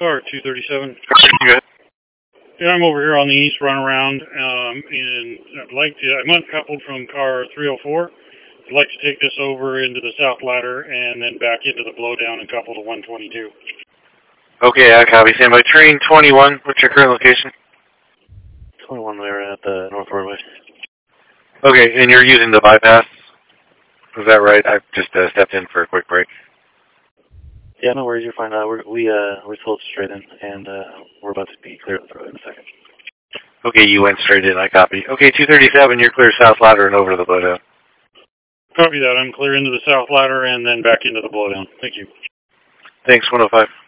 Car 237. Good. Yeah, I'm over here on the east runaround, and I'm uncoupled from car 304. I'd like to take this over into the south ladder and then back into the blowdown and couple to 122. Okay, I copy. Stand by. Train 21. What's your current location? 21, we were at the North Roadway. Okay, and you're using the bypass? Is that right? I've just stepped in for a quick break. Yeah, no worries, you're fine. We're told straight in, and we're about to be clear of the road in a second. Okay, you went straight in. I copy. Okay, 237, you're clear south ladder and over to the blowdown. Copy that. I'm clear into the south ladder and then back into the blowdown. Thank you. Thanks, 105.